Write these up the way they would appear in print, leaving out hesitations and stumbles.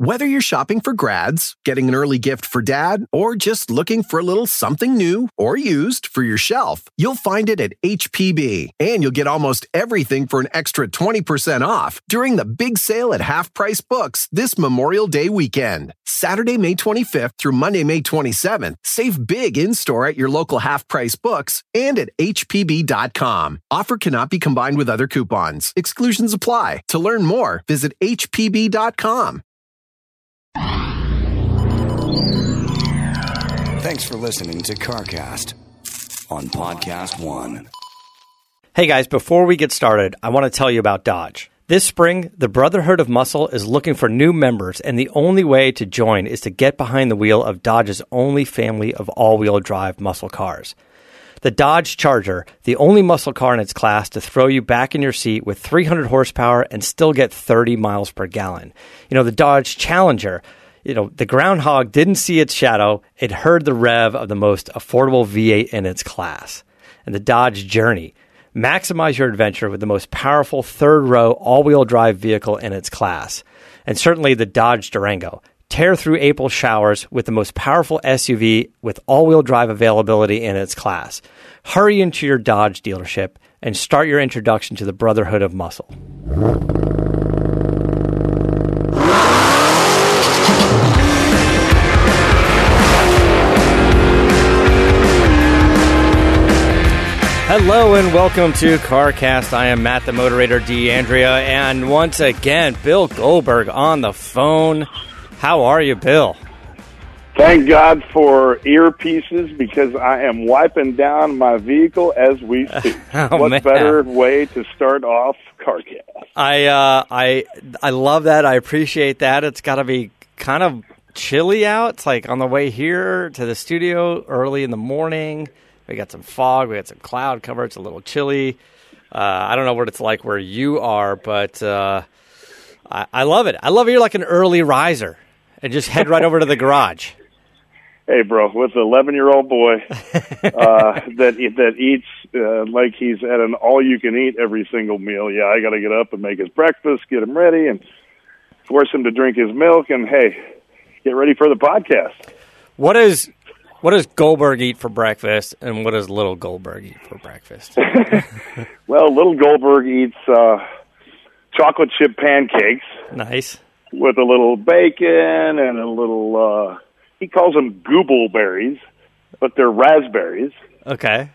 Whether you're shopping for grads, getting an early gift for dad, or just looking for a little something new or used for your shelf, you'll find it at HPB. And you'll get almost everything for an extra 20% off during the big sale at Half Price Books this Memorial Day weekend. Saturday, May 25th through Monday, May 27th. Save big in-store at your local Half Price Books and at hpb.com. Offer cannot be combined with other coupons. Exclusions apply. To learn more, visit hpb.com. Thanks for listening to CarCast on Podcast One. Hey guys, before we get started, I want to tell you about Dodge. This spring, the Brotherhood of Muscle is looking for new members, and the only way to join is to get behind the wheel of Dodge's only family of all-wheel drive muscle cars. The Dodge Charger, the only muscle car in its class to throw you back in your seat with 300 horsepower and still get 30 miles per gallon. You know, the Dodge Challenger, the groundhog didn't see its shadow. It heard the rev of the most affordable V8 in its class. And the Dodge Journey, maximize your adventure with the most powerful third-row all-wheel drive vehicle in its class. And certainly the Dodge Durango, tear through April showers with the most powerful SUV with all-wheel drive availability in its class. Hurry into your Dodge dealership and start your introduction to the Brotherhood of Muscle. Hello and welcome to CarCast. I am Matt the Moderator D'Andrea, and once again, Bill Goldberg on the phone. How are you, Bill? Thank God for earpieces because I am wiping down my vehicle as we speak. What better way to start off CarCast? I love that. I appreciate that. It's got to be kind of chilly out. It's like on the way here to the studio early in the morning. We got some fog. We got some cloud cover. It's a little chilly. I don't know what it's like where you are, but I love it. I love it. You're like an early riser and just head right over to the garage. Hey, bro, with an 11-year-old boy that eats like he's at an all-you-can-eat every single meal, yeah, I got to get up and make his breakfast, get him ready, and force him to drink his milk, and, hey, get ready for the podcast. What does Goldberg eat for breakfast, and what does little Goldberg eat for breakfast? Well, little Goldberg eats chocolate chip pancakes. Nice. With a little bacon and a little, he calls them goobleberries, but they're raspberries. Okay.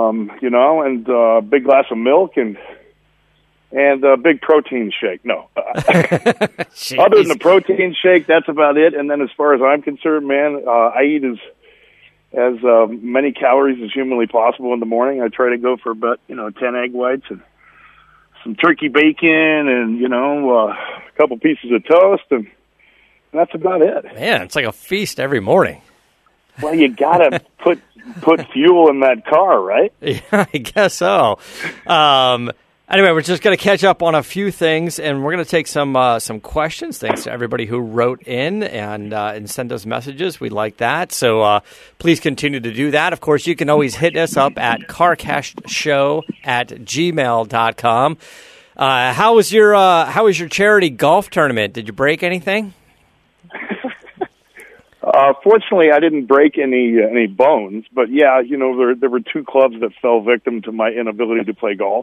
And a big glass of milk and a big protein shake. No. Other than the protein shake, that's about it. And then as far as I'm concerned, man, I eat as many calories as humanly possible in the morning. I try to go for about 10 egg whites and some turkey bacon and a couple pieces of toast, and that's about it. Man, it's like a feast every morning. Well, you gotta put fuel in that car, right? Yeah, I guess so. Anyway, we're just going to catch up on a few things, and we're going to take some questions. Thanks to everybody who wrote in and sent us messages. We like that. So please continue to do that. Of course, you can always hit us up at carcastshow@gmail.com. How was your charity golf tournament? Did you break anything? Fortunately, I didn't break any bones, but yeah, there were two clubs that fell victim to my inability to play golf.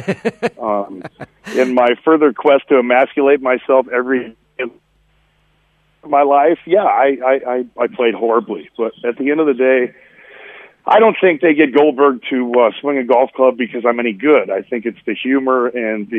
In my further quest to emasculate myself every in my life, yeah, I played horribly. But at the end of the day, I don't think they get Goldberg to swing a golf club because I'm any good. I think it's the humor and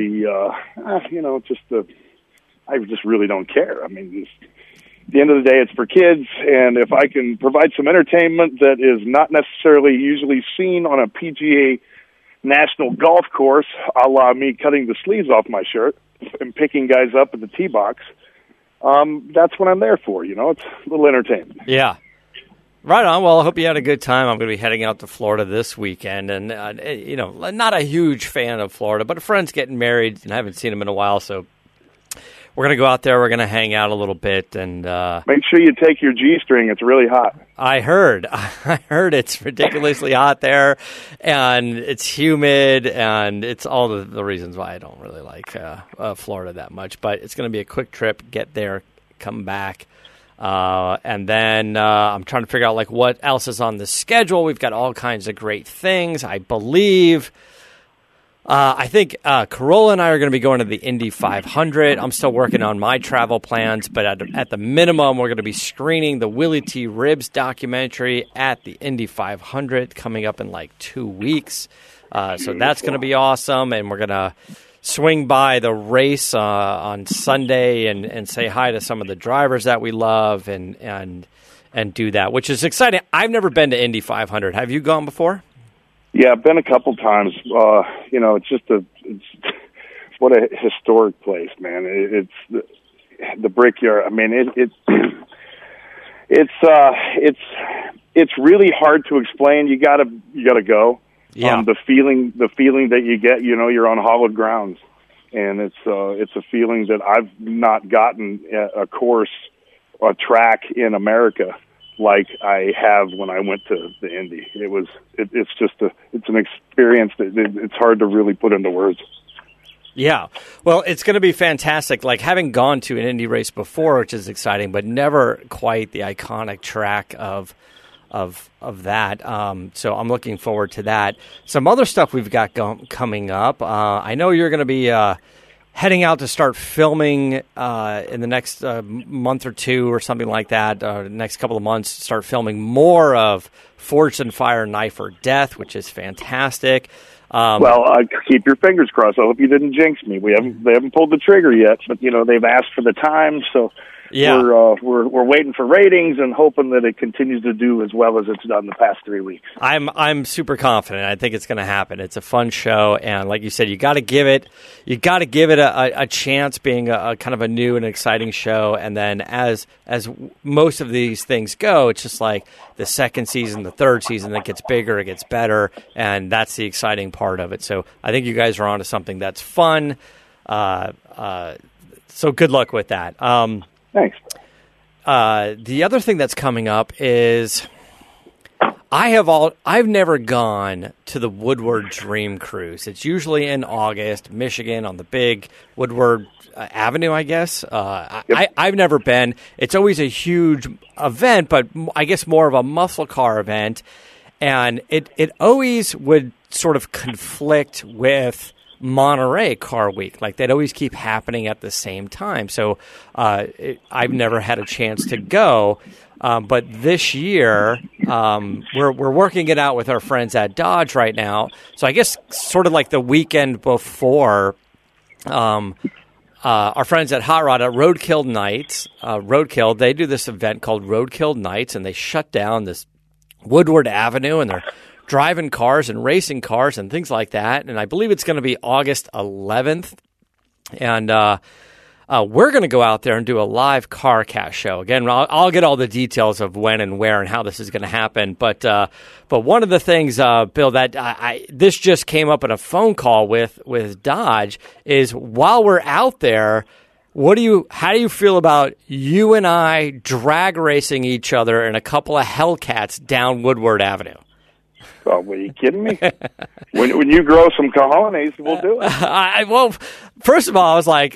I just really don't care. I mean, at the end of the day, it's for kids, and if I can provide some entertainment that is not necessarily usually seen on a PGA national golf course, a la me cutting the sleeves off my shirt and picking guys up at the tee box, that's what I'm there for. It's a little entertainment. Yeah. Right on. Well, I hope you had a good time. I'm going to be heading out to Florida this weekend, and, not a huge fan of Florida, but a friend's getting married, and I haven't seen him in a while, so we're going to go out there. We're going to hang out a little bit. And make sure you take your G-string. It's really hot. I heard it's ridiculously hot there, and it's humid, and it's all the reasons why I don't really like Florida that much. But it's going to be a quick trip. Get there, come back. And then I'm trying to figure out like what else is on the schedule. We've got all kinds of great things, I believe. I think Carolla and I are going to be going to the Indy 500. I'm still working on my travel plans, but at the minimum, we're going to be screening the Willie T. Ribbs documentary at the Indy 500 coming up in like 2 weeks. So that's going to be awesome, and we're going to swing by the race on Sunday and say hi to some of the drivers that we love and do that, which is exciting. I've never been to Indy 500. Have you gone before? Yeah, I've been a couple times. It's just what a historic place, man. It's the Brickyard. I mean, it's really hard to explain. You gotta go. Yeah. The feeling that you get, you're on hallowed grounds, and it's a feeling that I've not gotten a track in America like I have when I went to the Indy. It's an experience that it's hard to really put into words. Yeah. Well, it's going to be fantastic. Like having gone to an Indy race before, which is exciting, but never quite the iconic track of that. So I'm looking forward to that. Some other stuff we've got coming up. I know you're going to be heading out to start filming in the next month or two or something like that, next couple of months, start filming more of Forged in Fire, Knife or Death, which is fantastic. Keep your fingers crossed. I hope you didn't jinx me. They haven't pulled the trigger yet, but they've asked for the time, so yeah. We're waiting for ratings and hoping that it continues to do as well as it's done the past 3 weeks. I'm super confident. I think it's going to happen. It's a fun show, and like you said, you got to give it a chance, being a kind of a new and exciting show. And then as most of these things go, it's just like the second season, the third season, it gets bigger, it gets better, and that's the exciting part of it. So I think you guys are onto something that's fun. So good luck with that. Thanks. The other thing that's coming up is I've never gone to the Woodward Dream Cruise. It's usually in August, Michigan, on the big Woodward Avenue, I guess. Yep. I've never been. It's always a huge event, but I guess more of a muscle car event. And it always would sort of conflict with Monterey Car Week. Like they'd always keep happening at the same time. So I've never had a chance to go. But this year, we're working it out with our friends at Dodge right now. So I guess sort of like the weekend before, our friends at Hot Rod at Roadkill Nights, Roadkill, they do this event called Roadkill Nights, and they shut down this Woodward Avenue, and they're driving cars and racing cars and things like that. And I believe it's going to be August 11th. And we're going to go out there and do a live CarCast show. Again, I'll get all the details of when and where and how this is going to happen. But one of the things, Bill, that this just came up in a phone call with Dodge is while we're out there, how do you feel about you and I drag racing each other in a couple of Hellcats down Woodward Avenue? Oh, were you kidding me? when you grow some cojones, we'll do it. Well, first of all, I was like,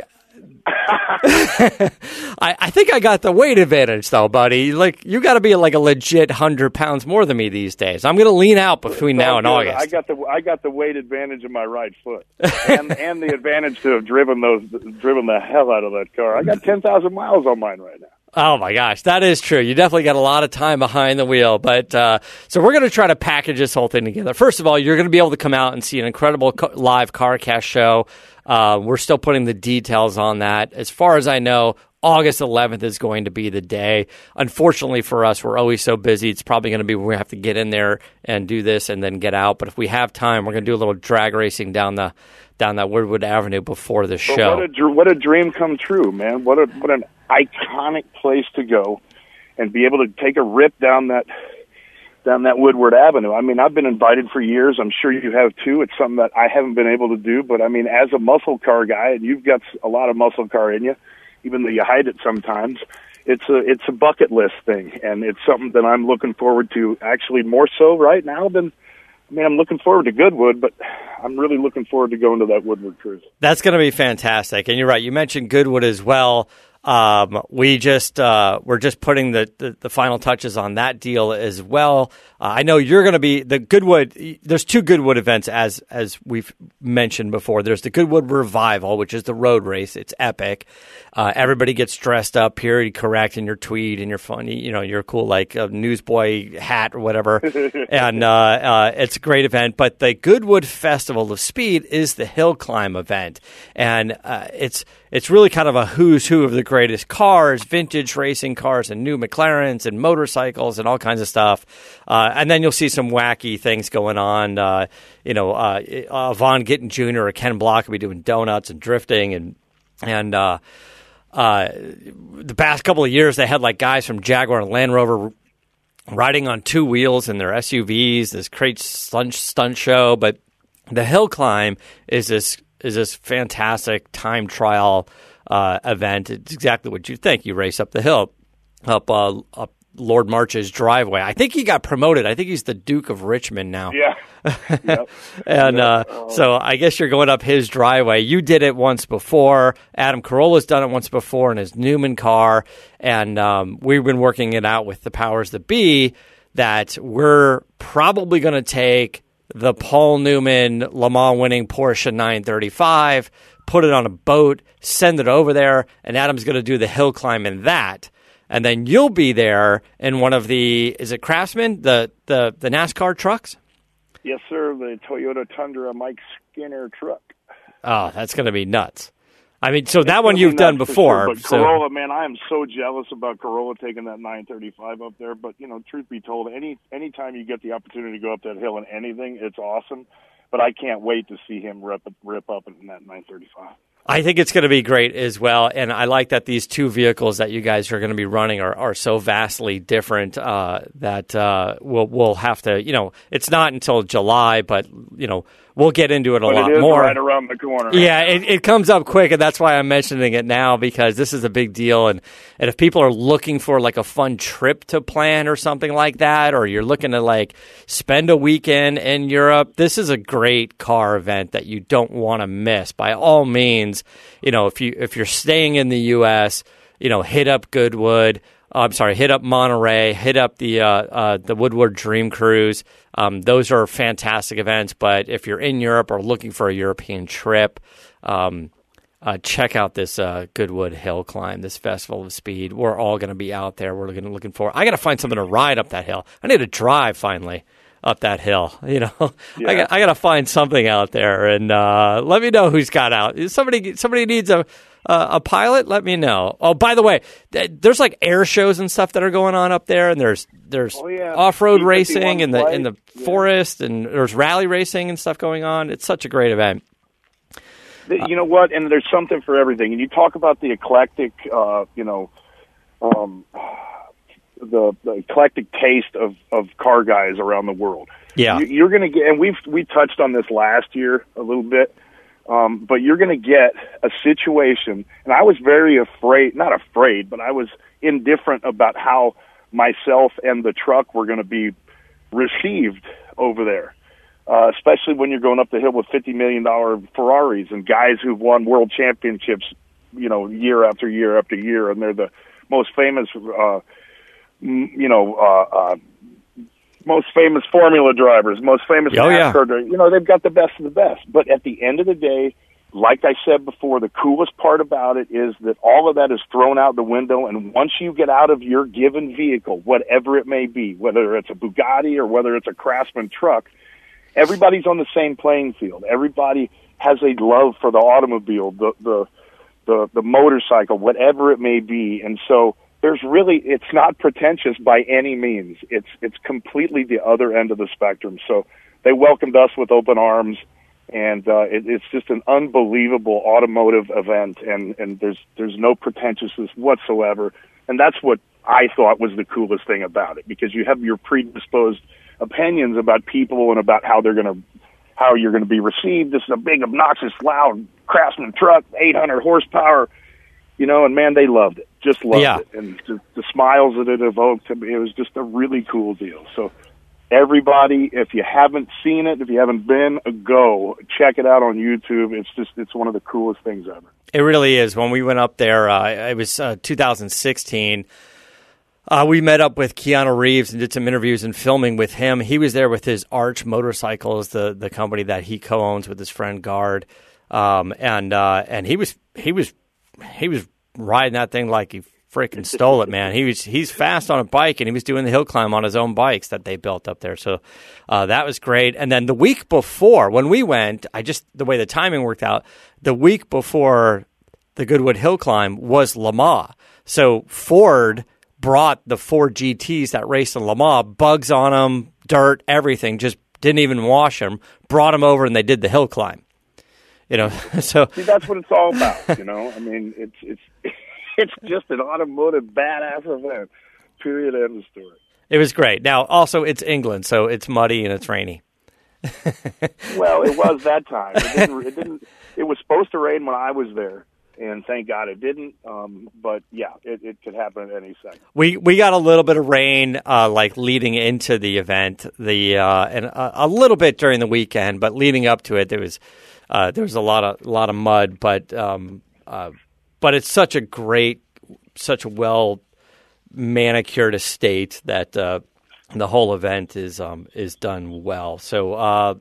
I think I got the weight advantage, though, buddy. Like, you got to be like a legit 100 pounds more than me these days. I'm going to lean out between now and August. I got the weight advantage of my right foot, and the advantage to have driven the hell out of that car. I got 10,000 miles on mine right now. Oh, my gosh. That is true. You definitely got a lot of time behind the wheel. But so we're going to try to package this whole thing together. First of all, you're going to be able to come out and see an incredible live CarCast show. We're still putting the details on that. As far as I know, August 11th is going to be the day. Unfortunately for us, we're always so busy. It's probably going to be we have to get in there and do this and then get out. But if we have time, we're going to do a little drag racing down that Woodward Avenue before the show. What a dream come true, man. What an iconic place to go and be able to take a rip down that Woodward Avenue. I mean, I've been invited for years. I'm sure you have too. It's something that I haven't been able to do. But I mean, as a muscle car guy, and you've got a lot of muscle car in you, even though you hide it sometimes, it's a bucket list thing, and it's something that I'm looking forward to. Actually, more so right now than. I mean, I'm looking forward to Goodwood, but I'm really looking forward to going to that Woodward cruise. That's going to be fantastic. And you're right. You mentioned Goodwood as well. we're just putting the final touches on that deal as well. I know you're going to be the Goodwood. There's two Goodwood events as we've mentioned before. There's the Goodwood Revival, which is the road race. It's epic. Everybody gets dressed up, period correct, in your tweed and your funny, you're cool like a newsboy hat or whatever. And it's a great event. But the Goodwood Festival of Speed is the hill climb event, and it's really kind of a who's who of the greatest cars, vintage racing cars, and new McLarens and motorcycles and all kinds of stuff. And then you'll see some wacky things going on. Vaughn Gittin Jr. or Ken Block will be doing donuts and drifting and the past couple of years they had like guys from Jaguar and Land Rover riding on two wheels in their SUVs. This great stunt show, but the hill climb is this fantastic time trial event. It's exactly what you think. You race up the hill, up Lord March's driveway. I think he got promoted. I think he's the Duke of Richmond now. Yeah. Yep. And so I guess you're going up his driveway. You did it once before. Adam Carolla's done it once before in his Newman car. And we've been working it out with the powers that be that we're probably going to take the Paul Newman Le Mans winning Porsche 935, put it on a boat, send it over there, and Adam's going to do the hill climb in that. And then you'll be there in one of the, is it Craftsman, the NASCAR trucks? Yes, sir, the Toyota Tundra Mike Skinner truck. Oh, that's going to be nuts. I mean, so that one you've done before. Sure, but Corolla, man, I am so jealous about Corolla taking that 935 up there. But, truth be told, anytime you get the opportunity to go up that hill in anything, it's awesome. But I can't wait to see him rip up in that 935. I think it's going to be great as well, and I like that these two vehicles that you guys are going to be running are so vastly different that we'll have to, it's not until July, but, we'll get into it a lot more. Right around the corner. Yeah, it comes up quick, and that's why I'm mentioning it now, because this is a big deal, and if people are looking for like a fun trip to plan or something like that, or you're looking to like spend a weekend in Europe, this is a great car event that you don't want to miss. By all means, if you're staying in the U.S., hit up Goodwood. Hit up Monterey, hit up the Woodward Dream Cruise. Those are fantastic events. But if you're in Europe or looking for a European trip, check out this Goodwood Hill Climb, this Festival of Speed. We're all going to be out there. We're looking for. I got to find something to ride up that hill. I need to drive finally up that hill. Yeah. I got to find something out there, and let me know who's got out. If somebody needs a pilot, let me know. Oh, by the way, there's like air shows and stuff that are going on up there, and there's off-road racing in the forest, and there's rally racing and stuff going on. It's such a great event. You know what? And there's something for everything. And you talk about the eclectic, the eclectic taste of car guys around the world. Yeah, you're going to get, and we touched on this last year a little bit. But you're going to get a situation, and I was very not afraid, but I was indifferent about how myself and the truck were going to be received over there, especially when you're going up the hill with $50 million Ferraris and guys who've won world championships, year after year after year, and they're the most famous, most famous Formula drivers, most famous NASCAR drivers. They've got the best of the best. But at the end of the day, like I said before, the coolest part about it is that all of that is thrown out the window, and once you get out of your given vehicle, whatever it may be, whether it's a Bugatti or whether it's a Craftsman truck, everybody's on the same playing field. Everybody has a love for the automobile, the motorcycle, whatever it may be. And so it's not pretentious by any means. It's completely the other end of the spectrum. So they welcomed us with open arms, and it's just an unbelievable automotive event, and there's no pretentiousness whatsoever. And that's what I thought was the coolest thing about it, because you have your predisposed opinions about people and about how you're going to be received. This is a big, obnoxious, loud Craftsman truck, 800 horsepower. And man, they loved it. Just loved it. And the smiles that it evoked, it was just a really cool deal. So everybody, if you haven't seen it, if you haven't been, go check it out on YouTube. It's one of the coolest things ever. It really is. When we went up there, it was 2016. We met up with Keanu Reeves and did some interviews and filming with him. He was there with his Arch Motorcycles, the company that he co-owns with his friend Gard, and he was riding that thing like he freaking stole it, man. He's fast on a bike, and he was doing the hill climb on his own bikes that they built up there. So that was great. And then the week before, when we went, the way the timing worked out, the week before the Goodwood Hill Climb was Le Mans. So Ford brought the Ford GTs that raced in Le Mans, bugs on them, dirt, everything, just didn't even wash them, brought them over, and they did the hill climb. So see, that's what it's all about. I mean, it's just an automotive badass event. Period. End of story. It was great. Now, also, it's England, so it's muddy and it's rainy. Well, it was that time. It didn't. It was supposed to rain when I was there, and thank God it didn't. But yeah, it could happen at any second. We got a little bit of rain, like leading into the event, and a little bit during the weekend, but leading up to it, there was a lot of mud, but it's such a well manicured estate that the whole event is done well. So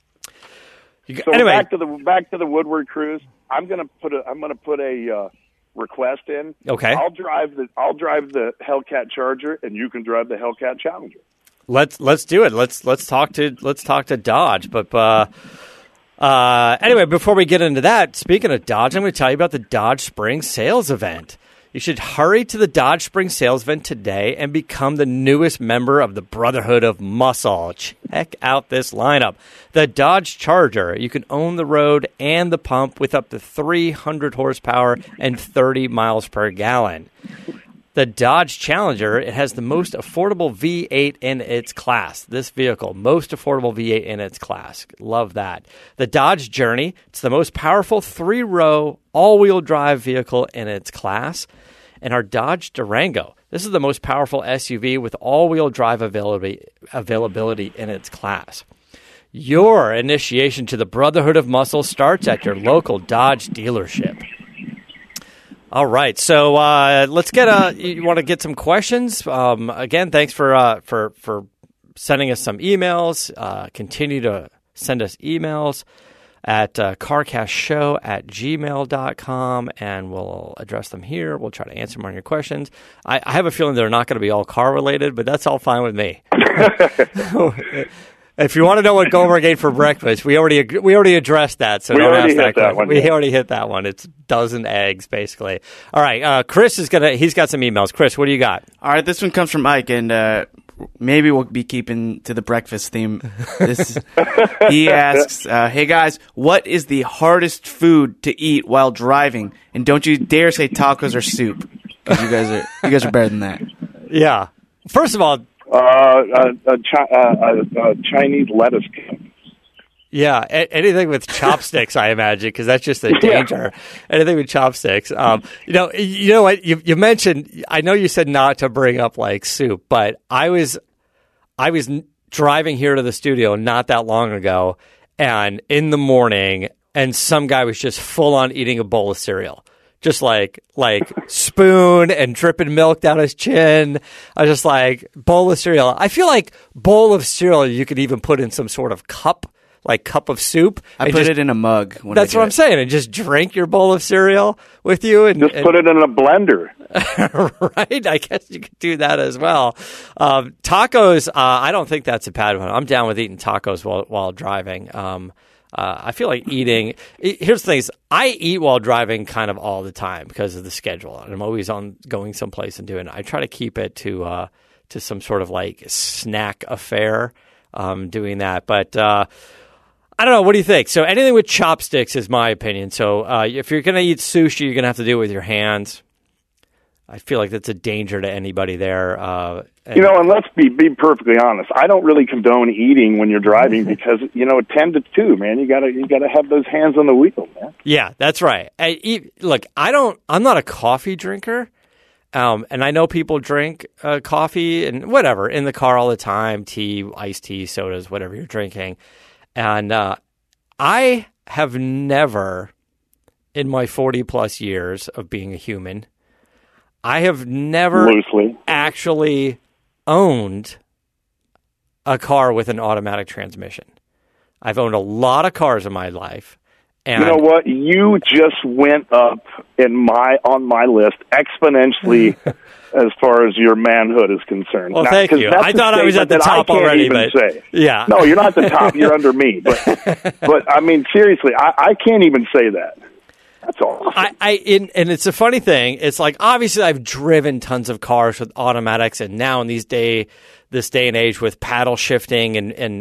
anyway, back to the Woodward Cruise. I'm gonna put a request in. Okay. I'll drive the Hellcat Charger, and you can drive the Hellcat Challenger. Let's do it. Let's talk to Dodge. But anyway, before we get into that, speaking of Dodge, I'm going to tell you about the Dodge Spring Sales Event. You should hurry to the Dodge Spring Sales Event today and become the newest member of the Brotherhood of Muscle. Check out this lineup. The Dodge Charger. You can own the road and the pump with up to 300 horsepower and 30 miles per gallon. The Dodge Challenger, it has the most affordable V8 in its class. This vehicle, most affordable V8 in its class. Love that. The Dodge Journey, it's the most powerful 3-row all-wheel drive vehicle in its class. And our Dodge Durango, this is the most powerful SUV with all-wheel drive availability in its class. Your initiation to the Brotherhood of Muscle starts at your local Dodge dealership. All right, so let's get you want to get some questions? Again, thanks for sending us some emails. Continue to send us emails at carcastshow@gmail.com, and we'll address them here. We'll try to answer more of your questions. I have a feeling they're not going to be all car-related, but that's all fine with me. If you want to know what Goldberg ate for breakfast, we already addressed that, so don't ask that question. We already hit that one. It's dozen eggs, basically. All right, Chris he's got some emails. Chris, what do you got? All right, this one comes from Mike, and maybe we'll be keeping to the breakfast theme. He asks, hey guys, what is the hardest food to eat while driving? And don't you dare say tacos or soup, because you guys are better than that. Yeah. First of all, Chinese lettuce cup. Yeah, anything with chopsticks, I imagine, because that's just a danger. Yeah. Anything with chopsticks. You know what? You mentioned. I know you said not to bring up like soup, but I was driving here to the studio not that long ago, and in the morning, and some guy was just full on eating a bowl of cereal. Just like spoon and dripping milk down his chin. I was just like, bowl of cereal. I feel like bowl of cereal you could even put in some sort of cup, like cup of soup. I put it in a mug. That's what I'm saying. And just drink your bowl of cereal with you. And put it in a blender. Right? I guess you could do that as well. Tacos, I don't think that's a bad one. I'm down with eating tacos while driving. I feel like eating. Here's the thing: I eat while driving kind of all the time because of the schedule, and I'm always going someplace and doing it. I try to keep it to some sort of like snack affair, doing that. But I don't know. What do you think? So anything with chopsticks is my opinion. So if you're going to eat sushi, you're going to have to do it with your hands. I feel like that's a danger to anybody there. And let's be perfectly honest. I don't really condone eating when you're driving because 10 to 2, man. You gotta have those hands on the wheel, man. Yeah, that's right. I'm not a coffee drinker, And I know people drink coffee and whatever in the car all the time, tea, iced tea, sodas, whatever you're drinking. And I have never, in my 40-plus years of being a human, I have never actually owned a car with an automatic transmission. I've owned a lot of cars in my life. And you know what? You just went up on my list exponentially as far as your manhood is concerned. Well, thank you. I thought I was at the top already, but yeah. No, you're not at the top. You're under me. But I mean, seriously, I can't even say that. That's awesome. And it's a funny thing. It's like, obviously, I've driven tons of cars with automatics, and now in this day and age with paddle shifting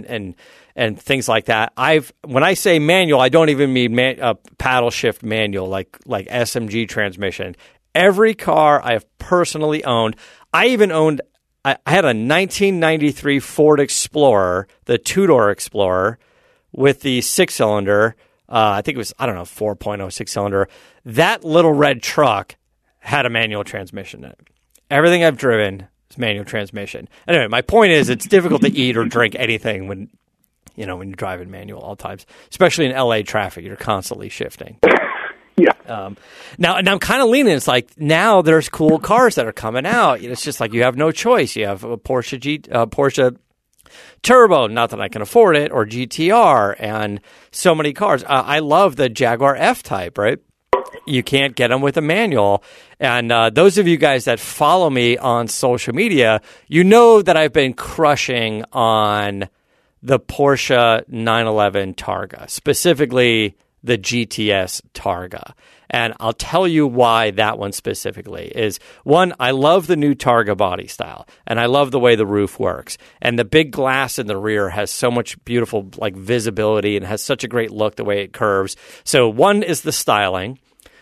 and things like that. When I say manual, I don't even mean paddle shift manual like SMG transmission. Every car I have personally owned, I even owned. I had a 1993 Ford Explorer, the two-door Explorer, with the six-cylinder. I think it was 4.0 six-cylinder. That little red truck had a manual transmission in it. Everything I've driven is manual transmission. Anyway, my point is, it's difficult to eat or drink anything when you're driving manual all times, especially in LA traffic. You're constantly shifting. Yeah. Now, and I'm kind of leaning. It's like now there's cool cars that are coming out. It's just like you have no choice. You have a Porsche Turbo, not that I can afford it, or GTR, and so many cars. I love the Jaguar F-Type, right? You can't get them with a manual. And those of you guys that follow me on social media, you know that I've been crushing on the Porsche 911 Targa, specifically the GTS Targa. And I'll tell you why that one specifically is, one, I love the new Targa body style, and I love the way the roof works. And the big glass in the rear has so much beautiful visibility and has such a great look the way it curves. So one is the styling.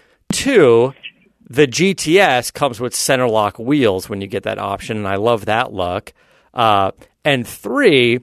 Two, the GTS comes with center lock wheels when you get that option, and I love that look. And three,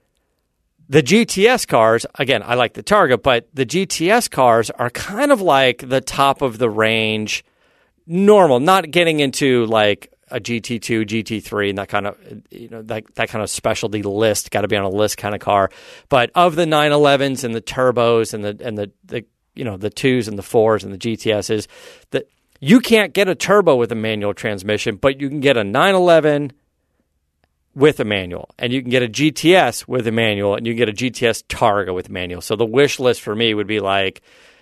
the GTS cars, again, I like the Targa, but the GTS cars are kind of like the top of the range, normal, not getting into like a GT2, GT3, and that kind of, that kind of specialty list, got to be on a list kind of car. But of the 911s and the turbos and the the 2s and the 4s and the GTSs, that you can't get a turbo with a manual transmission, but you can get a 911 with a manual, and you can get a GTS with a manual, and you can get a GTS Targa with a manual. So the wish list for me would be like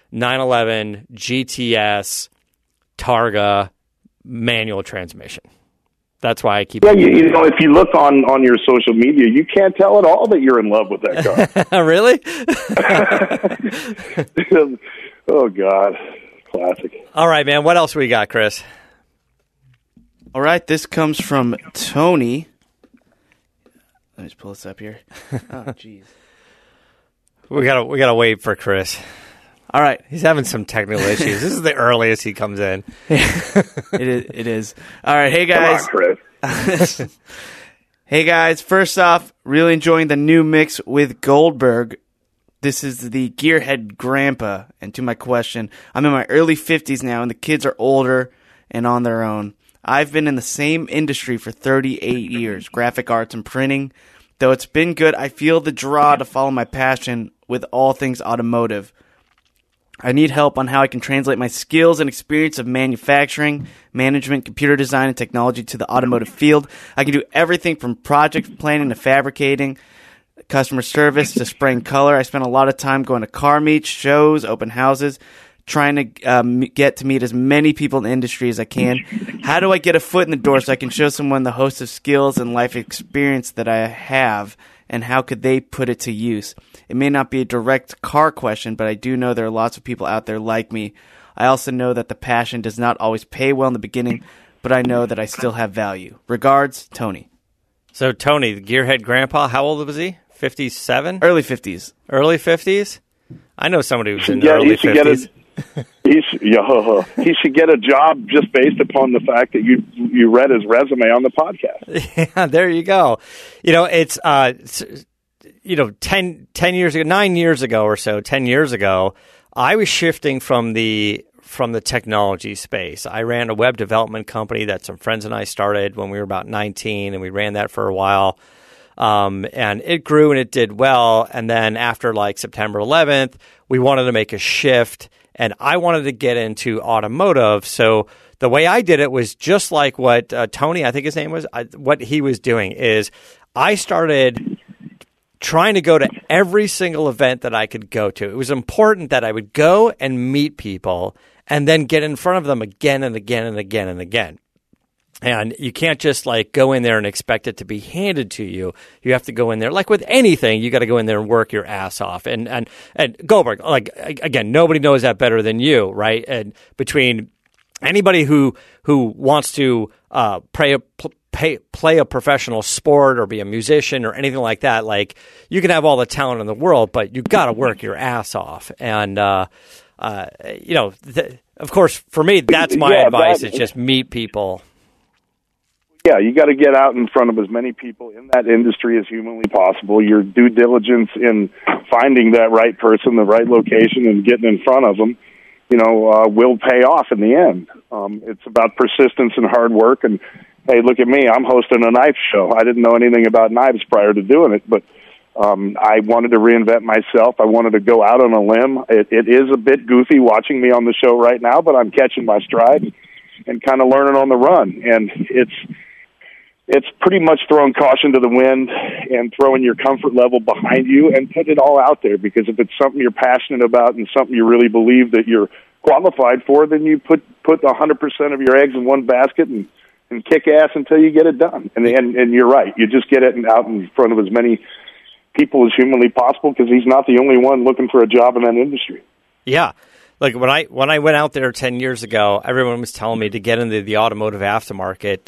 911, GTS, Targa, manual transmission. That's why I keep. Yeah, if you look on your social media, you can't tell at all that you're in love with that car. Really? Oh God, classic. All right, man. What else we got, Chris? All right, this comes from Tony. Let me just pull this up here. Oh, jeez. We gotta wait for Chris. All right, he's having some technical issues. This is the earliest he comes in. It is. All right, hey guys. Come on, Chris. Hey guys. First off, really enjoying the new mix with Goldberg. This is the Gearhead Grandpa. And to my question, I'm in my early 50s now, and the kids are older and on their own. I've been in the same industry for 38 years, graphic arts and printing. Though it's been good, I feel the draw to follow my passion with all things automotive. I need help on how I can translate my skills and experience of manufacturing, management, computer design, and technology to the automotive field. I can do everything from project planning to fabricating, customer service to spraying color. I spend a lot of time going to car meets, shows, open houses, trying to get to meet as many people in the industry as I can. How do I get a foot in the door so I can show someone the host of skills and life experience that I have, and how could they put it to use? It may not be a direct car question, but I do know there are lots of people out there like me. I also know that the passion does not always pay well in the beginning, but I know that I still have value. Regards, Tony. So, Tony, the Gearhead Grandpa, how old was he? 57? Early 50s. Early 50s? I know somebody who's in the early 50s. He should get a job just based upon the fact that you read his resume on the podcast. Yeah, there you go. It's 10 years ago, 9 years ago or so, 10 years ago, I was shifting from the from the technology space. I ran a web development company that some friends and I started when we were about 19, and we ran that for a while. And it grew and it did well. And then after like September 11th, we wanted to make a shift, and I wanted to get into automotive. So the way I did it was just like what Tony, I think his name was, what he was doing is I started trying to go to every single event that I could go to. It was important that I would go and meet people and then get in front of them again and again and again and again. And you can't just like go in there and expect it to be handed to you. You have to go in there, like with anything, you got to go in there and work your ass off. And Goldberg, like, again, nobody knows that better than you, right? And between anybody who wants to play a professional sport or be a musician or anything like that, like, you can have all the talent in the world, but you've got to work your ass off. And, of course, for me, that's my advice, is just meet people. Yeah, you got to get out in front of as many people in that industry as humanly possible. Your due diligence in finding that right person, the right location, and getting in front of them, will pay off in the end. It's about persistence and hard work. And, hey, look at me. I'm hosting a knife show. I didn't know anything about knives prior to doing it, but I wanted to reinvent myself. I wanted to go out on a limb. It is a bit goofy watching me on the show right now, but I'm catching my stride and kind of learning on the run. And it's pretty much throwing caution to the wind and throwing your comfort level behind you and put it all out there, because if it's something you're passionate about and something you really believe that you're qualified for, then you put 100% of your eggs in one basket and kick ass until you get it done. And you're right. You just get it out in front of as many people as humanly possible, because he's not the only one looking for a job in that industry. Yeah. Like when I went out there 10 years ago, everyone was telling me to get into the automotive aftermarket.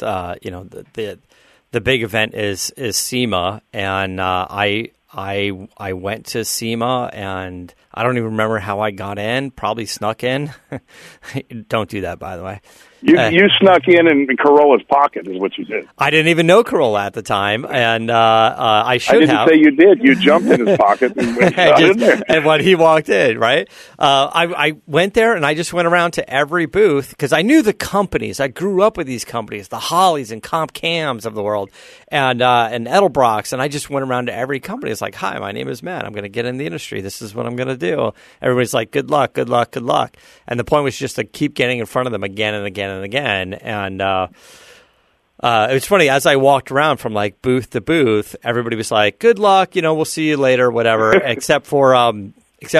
The big event is SEMA, and I went to SEMA, and I don't even remember how I got in. Probably snuck in. Don't do that, by the way. You snuck in Corolla's pocket is what you did. I didn't even know Corolla at the time, and I should have. I didn't say you did. You jumped in his pocket and went in there. And when he walked in, right? I went there, and I just went around to every booth, because I knew the companies. I grew up with these companies, the Holleys and Comp Cams of the world, and Edelbrocks, and I just went around to every company. It's like, hi, my name is Matt. I'm going to get in the industry. This is what I'm going to do. Everybody's like, good luck, good luck, good luck. And the point was just to keep getting in front of them again and again and again. And it was funny, as I walked around from like booth to booth, everybody was like, good luck, we'll see you later, whatever, except for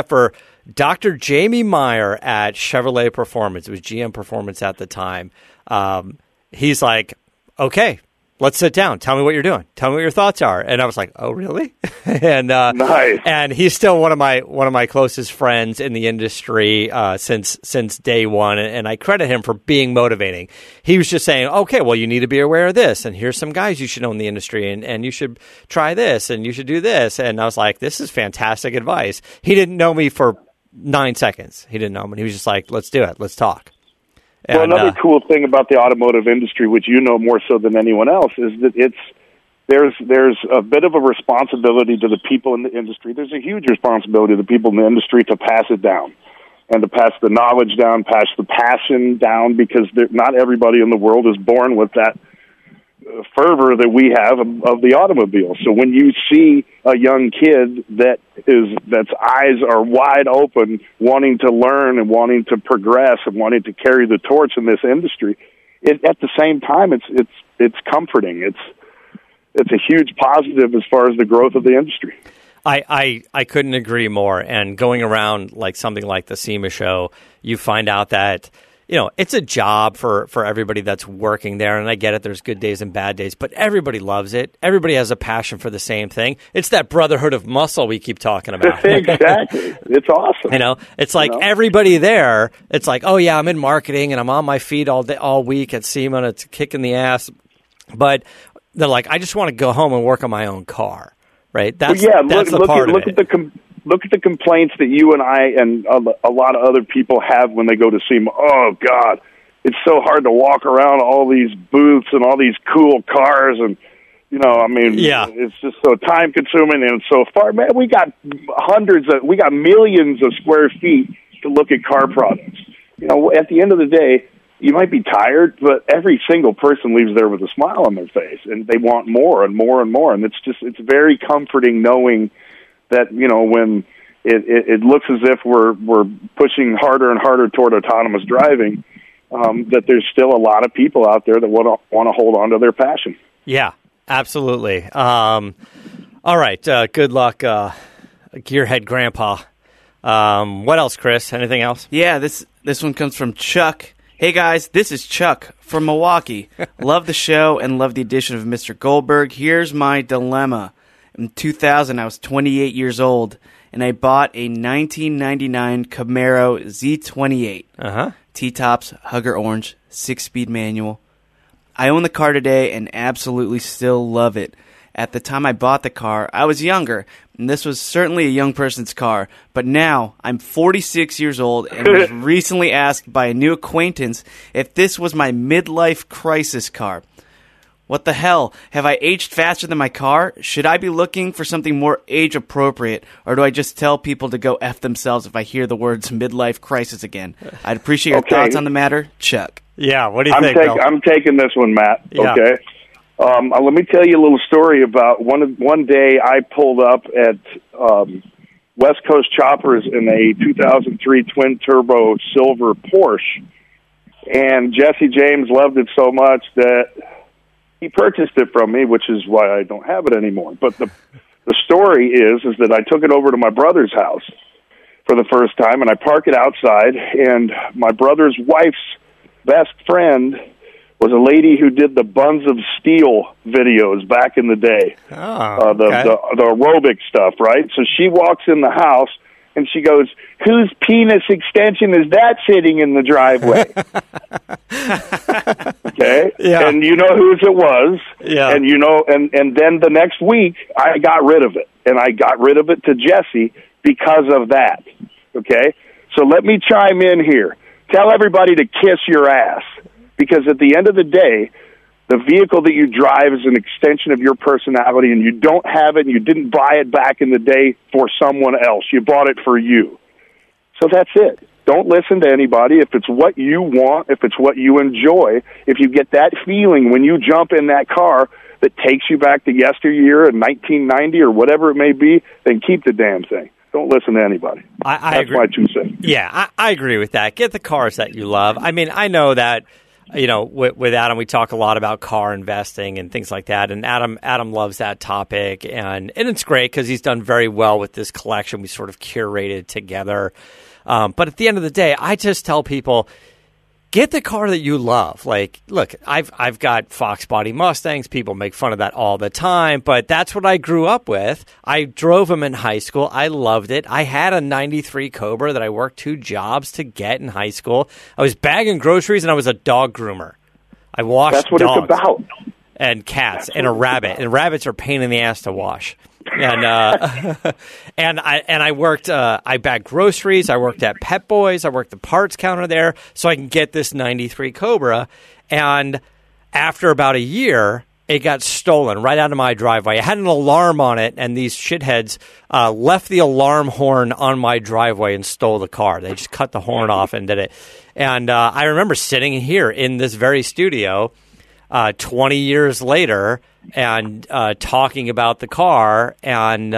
Dr. Jamie Meyer at Chevrolet Performance. It was GM Performance at the time. He's like, okay, let's sit down. Tell me what you're doing. Tell me what your thoughts are. And I was like, oh, really? And nice. And he's still one of my closest friends in the industry since day one. And I credit him for being motivating. He was just saying, okay, well, you need to be aware of this. And here's some guys you should know in the industry. And you should try this. And you should do this. And I was like, this is fantastic advice. He didn't know me for 9 seconds. He didn't know me. He was just like, let's do it. Let's talk. Well, another cool thing about the automotive industry, which you know more so than anyone else, is that there's a bit of a responsibility to the people in the industry. There's a huge responsibility to the people in the industry to pass it down and to pass the knowledge down, pass the passion down, because not everybody in the world is born with that fervor that we have of the automobile. So when you see a young kid that's eyes are wide open, wanting to learn and wanting to progress and wanting to carry the torch in this industry, at the same time it's comforting. It's a huge positive as far as the growth of the industry. I couldn't agree more. And going around like something like the SEMA show, you find out that it's a job for everybody that's working there. And I get it. There's good days and bad days, but everybody loves it. Everybody has a passion for the same thing. It's that brotherhood of muscle we keep talking about. Exactly. It's awesome. It's like everybody there, it's like, oh yeah, I'm in marketing and I'm on my feet all week at SEMA and it's kicking the ass. But they're like, I just want to go home and work on my own car. Right. That's the part of it. Look at the complaints that you and I and a lot of other people have when they go to SEMA. Oh, God, it's so hard to walk around all these booths and all these cool cars. And, it's just so time-consuming and so far. Man, we got millions of square feet to look at car products. at the end of the day, you might be tired, but every single person leaves there with a smile on their face, and they want more and more and more. And it's very comforting knowing that, when it looks as if we're pushing harder and harder toward autonomous driving, that there's still a lot of people out there that want to hold on to their passion. Yeah, absolutely. All right. Good luck, Gearhead Grandpa. What else, Chris? Anything else? Yeah, this one comes from Chuck. Hey guys, this is Chuck from Milwaukee. Love the show and love the addition of Mr. Goldberg. Here's my dilemma. In 2000, I was 28 years old, and I bought a 1999 Camaro Z28. T-tops, Hugger Orange, 6-speed manual. I own the car today and absolutely still love it. At the time I bought the car, I was younger, and this was certainly a young person's car. But now, I'm 46 years old and was recently asked by a new acquaintance if this was my midlife crisis car. What the hell? Have I aged faster than my car? Should I be looking for something more age-appropriate, or do I just tell people to go F themselves if I hear the words midlife crisis again? I'd appreciate your thoughts on the matter. Chuck. Yeah, what do you think, Bill? I'm taking this one, Matt. Yeah. Okay. Let me tell you a little story about one day I pulled up at West Coast Choppers in a 2003 twin-turbo silver Porsche, and Jesse James loved it so much that he purchased it from me, which is why I don't have it anymore. But the story is that I took it over to my brother's house for the first time, and I park it outside, and my brother's wife's best friend was a lady who did the Buns of Steel videos back in the day. The aerobic stuff, right? So she walks in the house, and she goes, "Whose penis extension is that sitting in the driveway?" Okay? Yeah. And you know whose it was. Yeah. And and then the next week, I got rid of it. And I got rid of it to Jesse because of that. Okay? So let me chime in here. Tell everybody to kiss your ass. Because at the end of the day, the vehicle that you drive is an extension of your personality, and you don't have it, and you didn't buy it back in the day for someone else. You bought it for you. So that's it. Don't listen to anybody. If it's what you want, if it's what you enjoy, if you get that feeling when you jump in that car that takes you back to yesteryear in 1990 or whatever it may be, then keep the damn thing. Don't listen to anybody. I agree. That's my 2 cents. Yeah, I agree with that. Get the cars that you love. I mean, I know that, with Adam, we talk a lot about car investing and things like that. And Adam loves that topic. And it's great because he's done very well with this collection we sort of curated together. But at the end of the day, I just tell people, get the car that you love. Like, look, I've got Fox Body Mustangs. People make fun of that all the time, but that's what I grew up with. I drove them in high school. I loved it. I had a 93 Cobra that I worked 2 jobs to get in high school. I was bagging groceries, and I was a dog groomer. I washed That's what dogs it's about. and cats and a rabbit. And rabbits are a pain in the ass to wash. And I worked. I bagged groceries. I worked at Pet Boys. I worked the parts counter there, so I can get this 93 Cobra. And after about a year, it got stolen right out of my driveway. I had an alarm on it, and these shitheads left the alarm horn on my driveway and stole the car. They just cut the horn off and did it. And I remember sitting here in this very studio 20 years later and talking about the car, and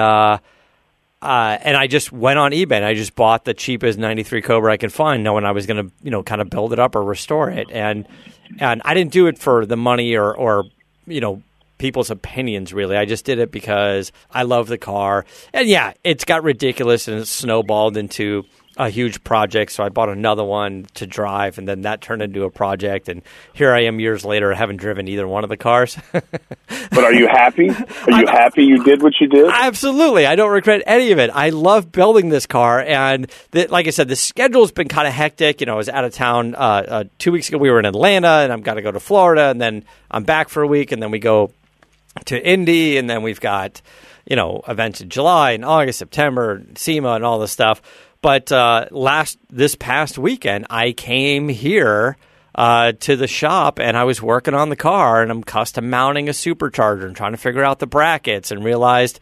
I just went on eBay and I just bought the cheapest 93 Cobra I could find, knowing I was going to kind of build it up or restore it, and I didn't do it for the money or people's opinions, really. I just did it because I love the car, and yeah, it's got ridiculous and it's snowballed into a huge project, so I bought another one to drive, and then that turned into a project, and here I am years later. I haven't driven either one of the cars. But are you happy? Are you happy you did what you did? Absolutely. I don't regret any of it. I love building this car, and like I said, the schedule's been kind of hectic. I was out of town 2 weeks ago. We were in Atlanta, and I'm got to go to Florida, and then I'm back for a week, and then we go to Indy, and then we've got events in July and August, September, SEMA, and all this stuff. But this past weekend, I came here to the shop, and I was working on the car, and I'm custom mounting a supercharger and trying to figure out the brackets, and realized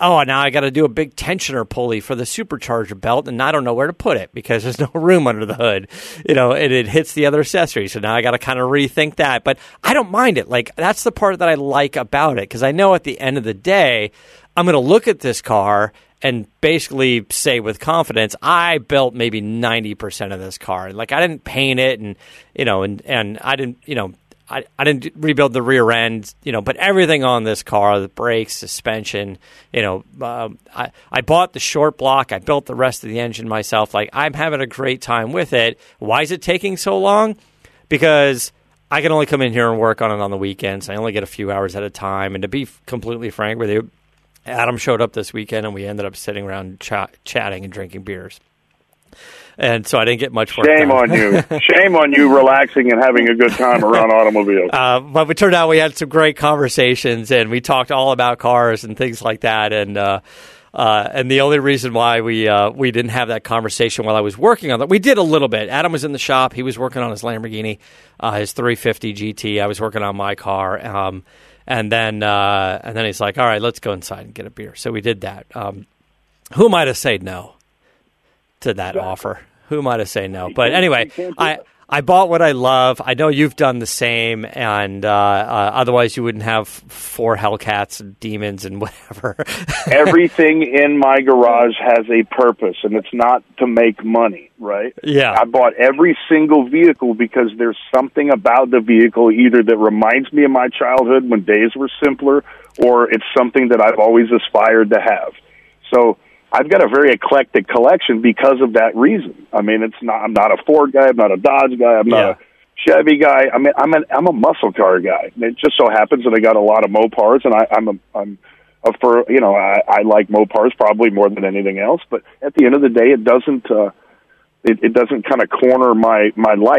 oh, now I got to do a big tensioner pulley for the supercharger belt, and I don't know where to put it because there's no room under the hood, and it hits the other accessories. So now I got to kind of rethink that. But I don't mind it. Like, that's the part that I like about it, because I know at the end of the day, I'm going to look at this car and basically say with confidence, I built maybe 90% of this car. Like, I didn't paint it, and I didn't, I didn't rebuild the rear end, but everything on this car, the brakes, suspension, I bought the short block. I built the rest of the engine myself. Like, I'm having a great time with it. Why is it taking so long? Because I can only come in here and work on it on the weekends. I only get a few hours at a time. And to be completely frank with you, Adam showed up this weekend, and we ended up sitting around chatting and drinking beers. And so I didn't get much work done. Shame on you. Shame on you relaxing and having a good time around automobiles. But it turned out we had some great conversations, and we talked all about cars and things like that. And the only reason why we didn't have that conversation while I was working on that, we did a little bit. Adam was in the shop. He was working on his Lamborghini, his 350 GT. I was working on my car. And then he's like, all right, let's go inside and get a beer. So we did that. Who am I to say no to that offer? Who am I to say no? But anyway, I bought what I love. I know you've done the same, and otherwise you wouldn't have 4 Hellcats and demons and whatever. Everything in my garage has a purpose, and it's not to make money, right? Yeah. I bought every single vehicle because there's something about the vehicle either that reminds me of my childhood when days were simpler, or it's something that I've always aspired to have. So I've got a very eclectic collection because of that reason. I mean, I'm not a Ford guy, I'm not a Dodge guy, I'm not a Chevy guy. I mean, I'm a muscle car guy. And it just so happens that I got a lot of Mopars, and I like Mopars probably more than anything else. But at the end of the day, it doesn't kind of corner my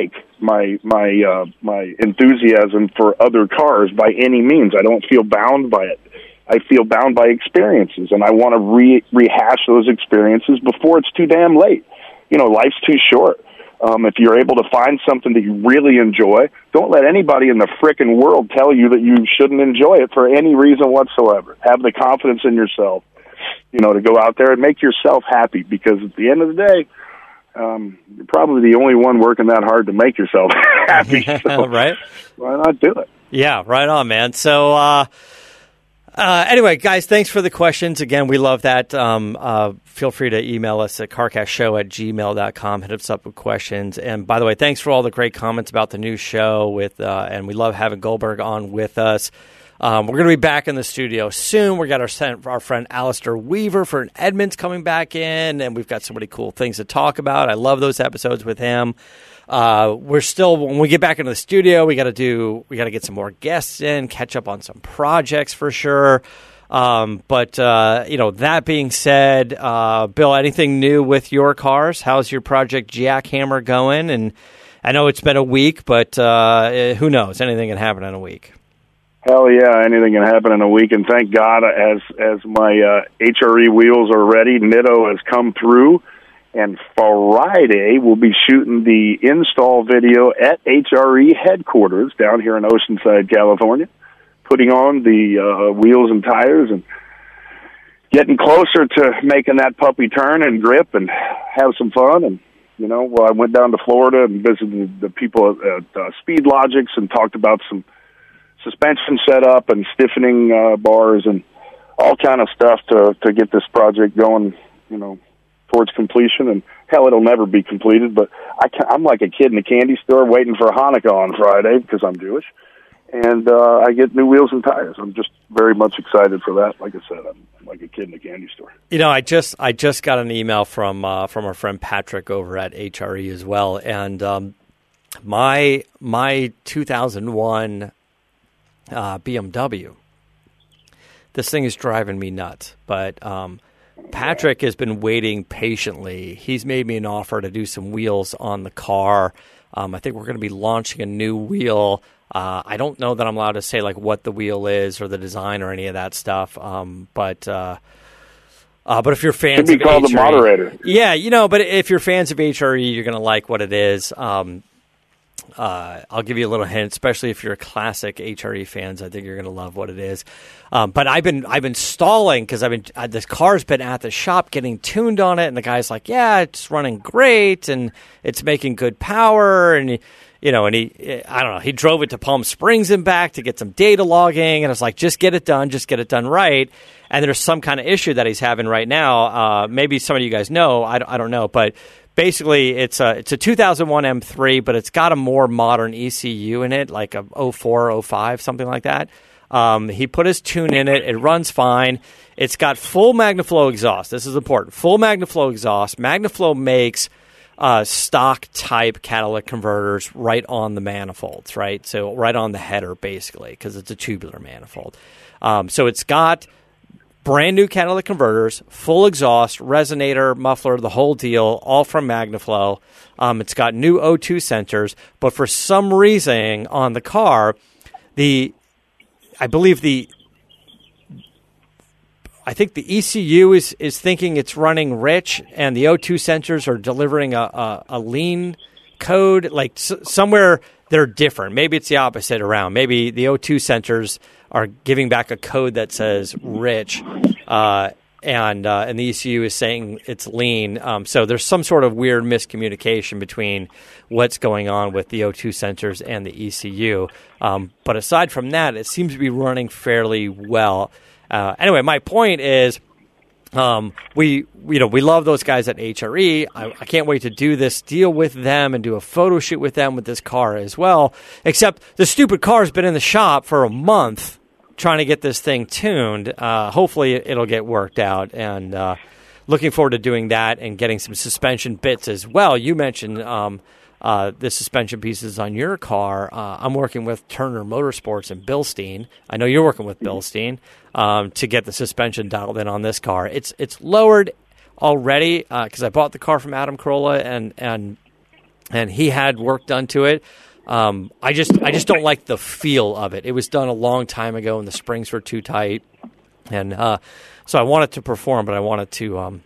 enthusiasm for other cars by any means. I don't feel bound by it. I feel bound by experiences, and I want to rehash those experiences before it's too damn late. Life's too short. If you're able to find something that you really enjoy, don't let anybody in the frickin' world tell you that you shouldn't enjoy it for any reason whatsoever. Have the confidence in yourself, to go out there and make yourself happy, because at the end of the day, you're probably the only one working that hard to make yourself happy. So right? Why not do it? Yeah, right on, man. So, anyway, guys, thanks for the questions. Again, we love that. Feel free to email us at carcastshow@gmail.com. Hit us up with questions. And by the way, thanks for all the great comments about the new show and we love having Goldberg on with us. We're going to be back in the studio soon. We got our friend Alistair Weaver for Edmonds coming back in, and we've got so many cool things to talk about. I love those episodes with him. When we get back into the studio, we got to get some more guests in, catch up on some projects for sure. But that being said, Bill, anything new with your cars? How's your Project Jackhammer going? And I know it's been a week, but who knows? Anything can happen in a week. Hell yeah, anything can happen in a week, and thank God as my HRE wheels are ready, Nitto has come through, and Friday we'll be shooting the install video at HRE headquarters down here in Oceanside, California, putting on the wheels and tires and getting closer to making that puppy turn and grip and have some fun. And I went down to Florida and visited the people at Speed Logics and talked about some suspension setup and stiffening bars and all kind of stuff to get this project going, towards completion. And hell, it'll never be completed, but I'm like a kid in a candy store waiting for Hanukkah on Friday because I'm Jewish, and I get new wheels and tires. I'm just very much excited for that. Like I said, I'm like a kid in a candy store. I just got an email from our friend Patrick over at HRE as well, and my 2001 BMW. This thing is driving me nuts, but Patrick has been waiting patiently. He's made me an offer to do some wheels on the car. I think we're going to be launching a new wheel. I don't know that I'm allowed to say like what the wheel is or the design or any of that stuff. But if you're fans of HRE, called the moderator. Yeah, but if you're fans of HRE, you're going to like what it is. I'll give you a little hint, especially if you're classic HRE fans. I think you're going to love what it is. But I've been stalling because this car's been at the shop getting tuned on it, and the guy's like, "Yeah, it's running great, and it's making good power." And I don't know, he drove it to Palm Springs and back to get some data logging, and I was like, "Just get it done right." And there's some kind of issue that he's having right now. Maybe some of you guys know. I don't know, but. Basically, it's a 2001 M3, but it's got a more modern ECU in it, like a 04, 05, something like that. He put his tune in it. It runs fine. It's got full MagnaFlow exhaust. This is important. Full MagnaFlow exhaust. MagnaFlow makes stock-type catalytic converters right on the manifolds, right? So right on the header, basically, because it's a tubular manifold. So it's got brand new catalytic converters, full exhaust, resonator, muffler, the whole deal, all from MagnaFlow. It's got new O2 sensors, but for some reason on the car, I think the ECU is thinking it's running rich, and the O2 sensors are delivering a lean code. Like somewhere they're different. Maybe it's the opposite around. Maybe the O2 sensors are giving back a code that says rich, and the ECU is saying it's lean. So there's some sort of weird miscommunication between what's going on with the O2 sensors and the ECU. But aside from that, it seems to be running fairly well. Anyway, my point is, we love those guys at HRE. I can't wait to do this deal with them and do a photo shoot with them with this car as well. Except the stupid car's been in the shop for a month trying to get this thing tuned. Hopefully it'll get worked out, and looking forward to doing that and getting some suspension bits as well. You mentioned the suspension pieces on your car. I'm working with Turner Motorsports and Bilstein. I know you're working with Bilstein to get the suspension dialed in on this car. It's lowered already because I bought the car from Adam Carolla, and he had work done to it. I just don't like the feel of it. It was done a long time ago, and the springs were too tight, and so I want it to perform, but I want it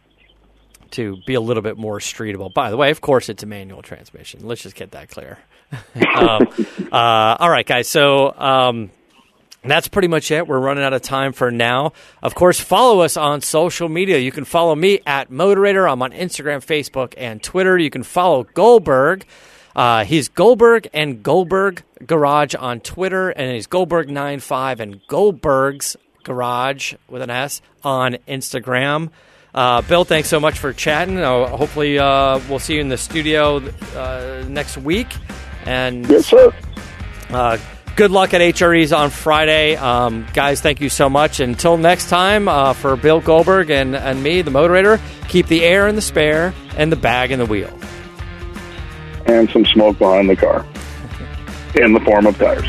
to be a little bit more streetable. By the way, of course, it's a manual transmission. Let's just get that clear. All right, guys. So that's pretty much it. We're running out of time for now. Of course, follow us on social media. You can follow me at Moderator. I'm on Instagram, Facebook, and Twitter. You can follow Goldberg. He's Goldberg and Goldberg Garage on Twitter, and he's Goldberg95 and Goldberg's Garage with an S on Instagram. Bill, thanks so much for chatting. Hopefully we'll see you in the studio next week. And yes, sir. Good luck at HREs on Friday. Guys, thank you so much. Until next time, for Bill Goldberg and me, the Moderator, keep the air in the spare and the bag in the wheel. And some smoke behind the car in the form of tires.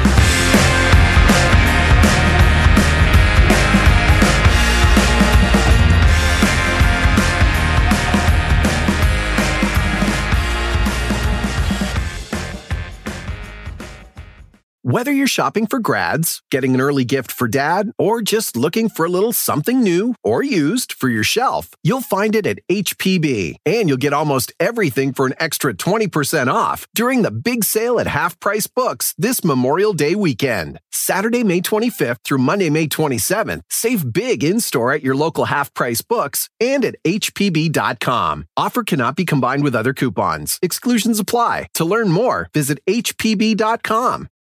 Whether you're shopping for grads, getting an early gift for dad, or just looking for a little something new or used for your shelf, you'll find it at HPB. And you'll get almost everything for an extra 20% off during the big sale at Half Price Books this Memorial Day weekend. Saturday, May 25th through Monday, May 27th. Save big in-store at your local Half Price Books and at HPB.com. Offer cannot be combined with other coupons. Exclusions apply. To learn more, visit HPB.com.